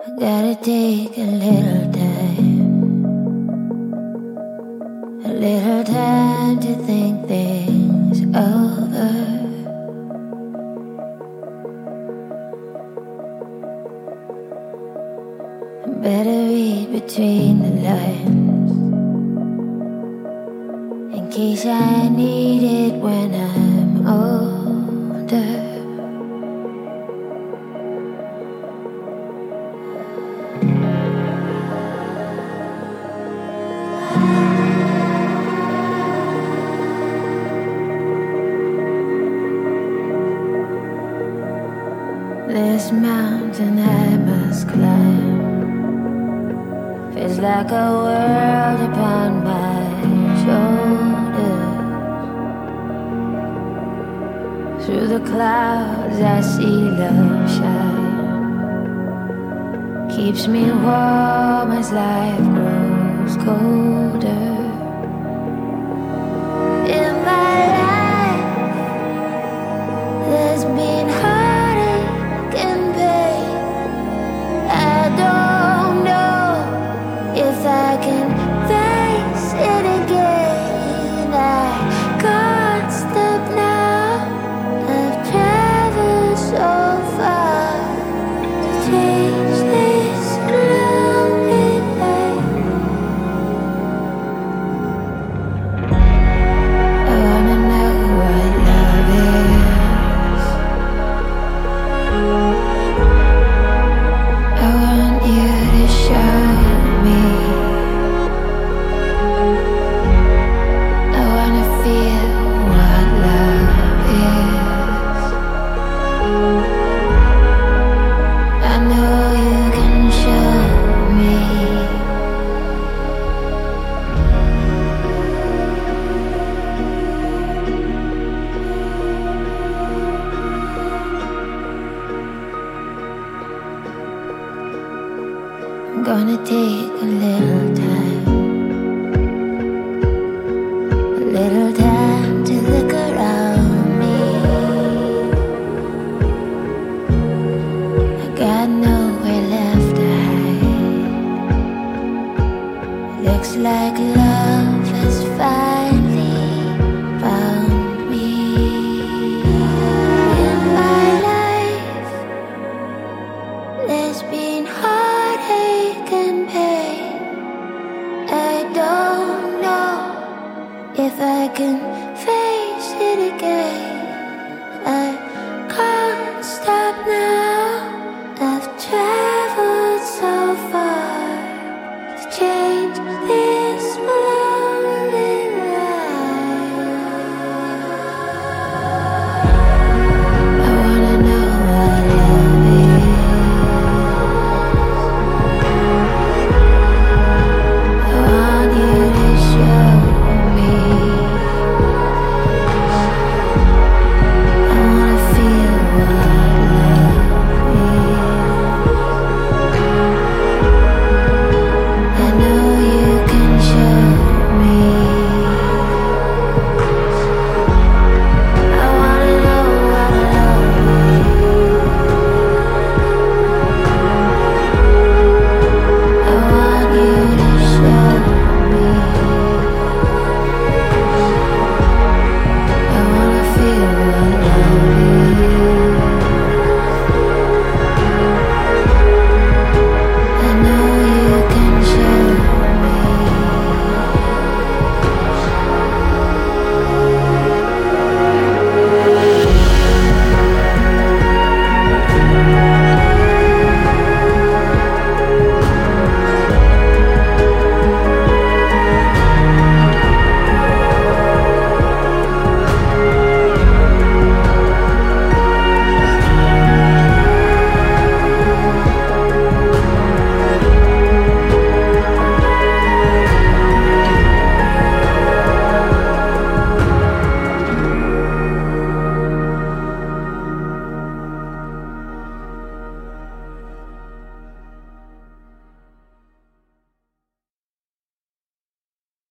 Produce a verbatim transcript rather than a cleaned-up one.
Gotta take a little time, a little time to think things over. Better read between the lines in case I need it when I'm older. This mountain I must climb feels like a world upon my shoulders. Through the clouds I see love shine, keeps me warm as life grows colder. In my life there's been heartache and pain. I don't know if I can face it again. I can't stop now. I've traveled so far to change this lonely life. I wanna know what love is. I want you to show me. I wanna feel what love is. I know you can show me. I'm gonna take a little